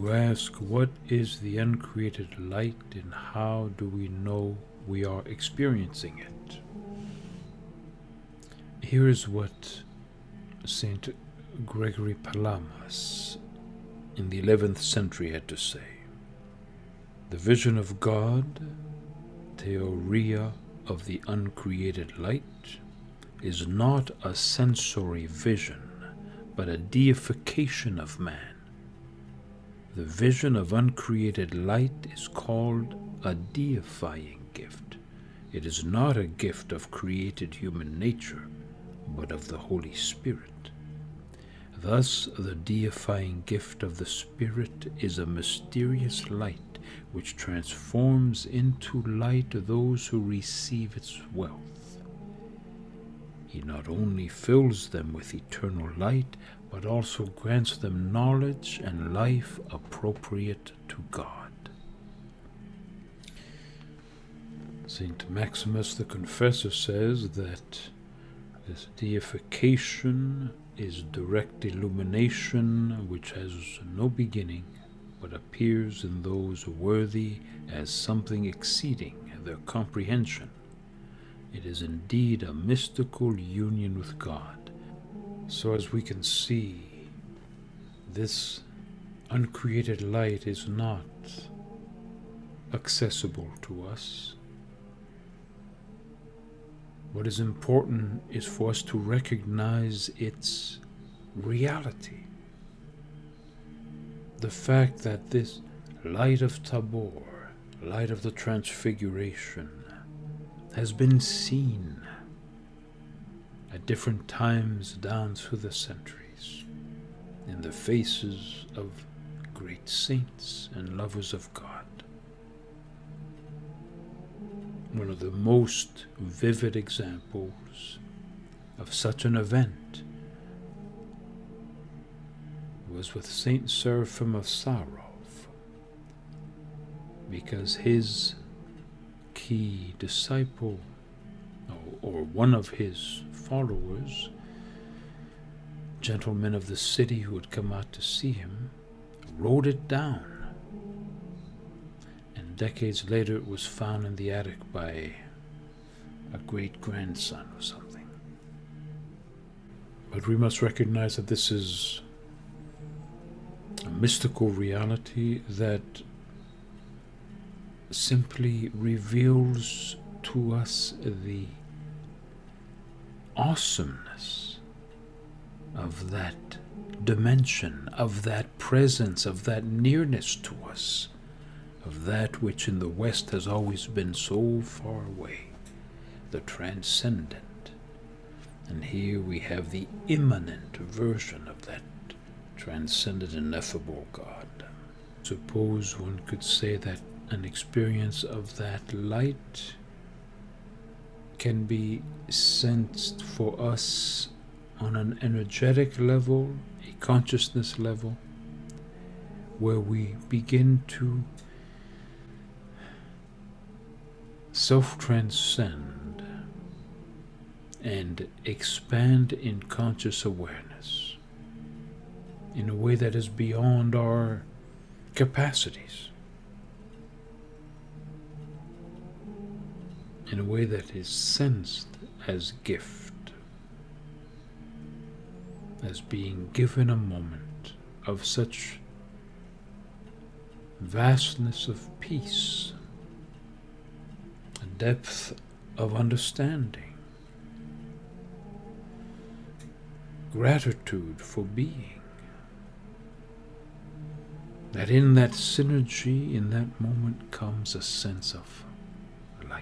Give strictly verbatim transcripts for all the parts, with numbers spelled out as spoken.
You ask, what is the uncreated light and how do we know we are experiencing it? Here is what Saint Gregory Palamas in the eleventh century had to say. The vision of God, theoria of the uncreated light, is not a sensory vision, but a deification of man. The vision of uncreated light is called a deifying gift. It is not a gift of created human nature, but of the Holy Spirit. Thus, the deifying gift of the Spirit is a mysterious light which transforms into light those who receive its wealth. He not only fills them with eternal light, but also grants them knowledge and life appropriate to God. Saint Maximus the Confessor says that this deification is direct illumination which has no beginning, but appears in those worthy as something exceeding their comprehension. It is indeed a mystical union with God. So as we can see, this uncreated light is not accessible to us. What is important is for us to recognize its reality. The fact that this light of Tabor, light of the Transfiguration, has been seen at different times down through the centuries in the faces of great saints and lovers of God. One of the most vivid examples of such an event was with Saint Seraphim of Sarov, because his key disciple, or one of his followers, gentlemen of the city who had come out to see him, wrote it down. And decades later it was found in the attic by a great-grandson or something. But we must recognize that this is a mystical reality that simply reveals to us the awesomeness of that dimension, of that presence, of that nearness to us, of that which in the West has always been so far away, the transcendent. And here we have the immanent version of that transcendent, ineffable God. Suppose one could say that an experience of that light can be sensed for us on an energetic level, a consciousness level, where we begin to self-transcend and expand in conscious awareness in a way that is beyond our capacities, in a way that is sensed as gift, as being given a moment of such vastness of peace, a depth of understanding, gratitude for being, that in that synergy, in that moment, comes a sense of light.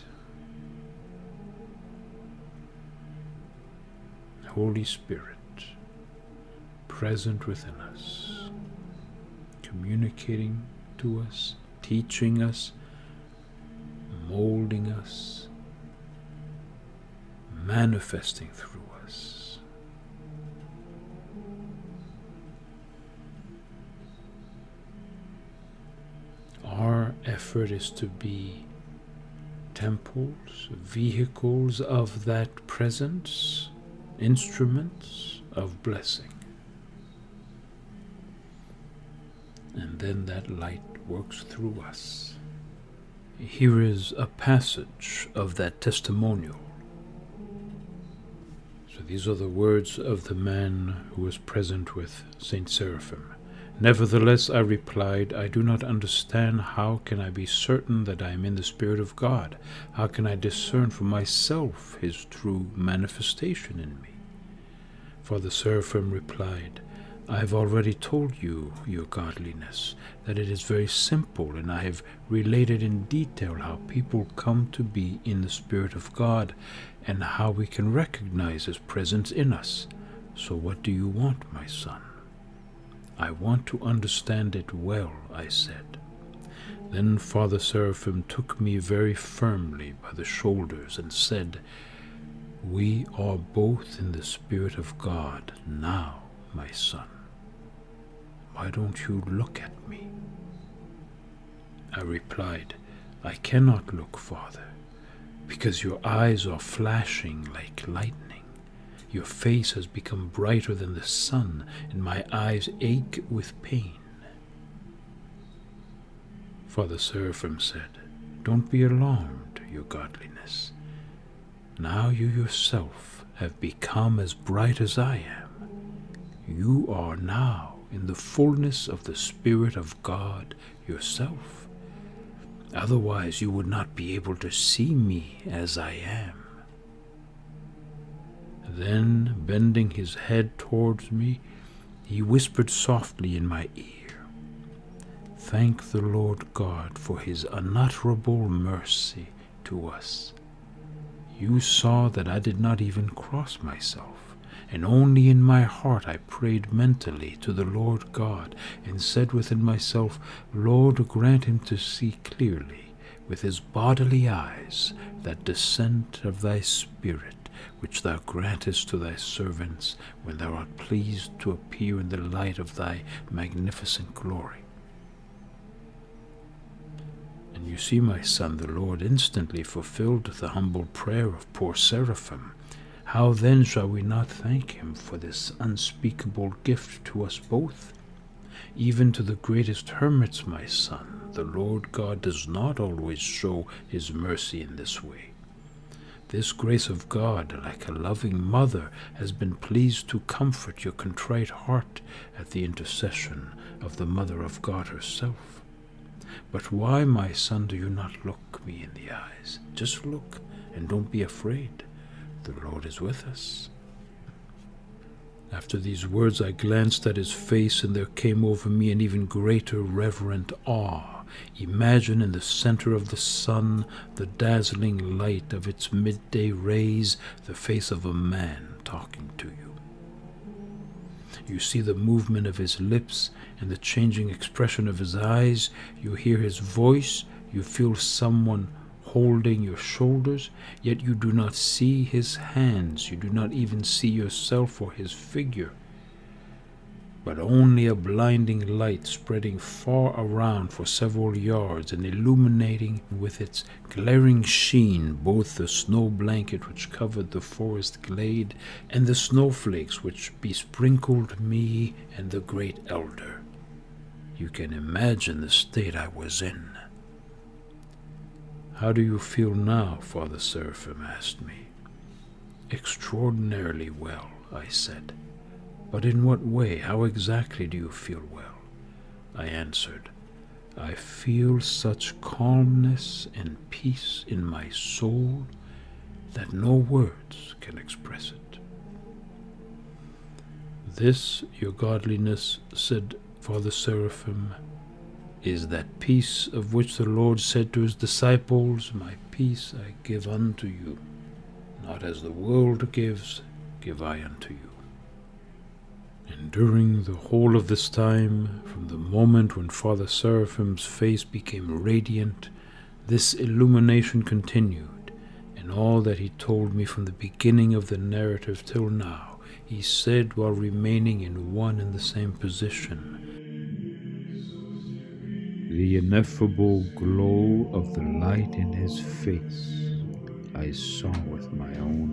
Holy Spirit, present within us, communicating to us, teaching us, molding us, manifesting through us. Our effort is to be temples, vehicles of that presence, instruments of blessing. and then that light works through us. Here is a passage of that testimonial. So these are the words of the man who was present with Saint Seraphim. Nevertheless, I replied, I do not understand. How can I be certain that I am in the Spirit of God? How can I discern for myself his true manifestation in me? Father Seraphim replied, I have already told you, your godliness, that it is very simple, and I have related in detail how people come to be in the Spirit of God, and how we can recognize his presence in us. So what do you want, my son? I want to understand it well, I said. Then Father Seraphim took me very firmly by the shoulders and said, We are both in the Spirit of God now, my son. Why don't you look at me? I replied, I cannot look, Father, because your eyes are flashing like lightning. Your face has become brighter than the sun, and my eyes ache with pain. Father Seraphim said, Don't be alarmed, your godliness. Now you yourself have become as bright as I am. You are now in the fullness of the Spirit of God yourself. Otherwise you would not be able to see me as I am. Then, bending his head towards me, he whispered softly in my ear, Thank the Lord God for his unutterable mercy to us. You saw that I did not even cross myself, and only in my heart I prayed mentally to the Lord God, and said within myself, Lord, grant him to see clearly with his bodily eyes that descent of thy Spirit, which thou grantest to thy servants when thou art pleased to appear in the light of thy magnificent glory. And you see, my son, the Lord instantly fulfilled the humble prayer of poor Seraphim. How then shall we not thank him for this unspeakable gift to us both? Even to the greatest hermits, my son, the Lord God does not always show his mercy in this way. This grace of God, like a loving mother, has been pleased to comfort your contrite heart at the intercession of the Mother of God herself. But why, my son, do you not look me in the eyes? Just look, and don't be afraid. The Lord is with us. After these words, I glanced at his face, and there came over me an even greater reverent awe. Imagine in the center of the sun, the dazzling light of its midday rays, the face of a man talking to you. You see the movement of his lips and the changing expression of his eyes. You hear his voice. You feel someone holding your shoulders, yet you do not see his hands. You do not even see yourself or his figure, but only a blinding light spreading far around for several yards and illuminating with its glaring sheen both the snow blanket which covered the forest glade and the snowflakes which besprinkled me and the great elder. You can imagine the state I was in. How do you feel now? Father Seraphim asked me. Extraordinarily well, I said. But in what way? How exactly do you feel well? I answered, I feel such calmness and peace in my soul that no words can express it. This, your godliness, said Father Seraphim, is that peace of which the Lord said to his disciples, My peace I give unto you, not as the world gives, give I unto you. And during the whole of this time, from the moment when Father Seraphim's face became radiant, this illumination continued, and all that he told me from the beginning of the narrative till now, he said while remaining in one and the same position. The ineffable glow of the light in his face I saw with my own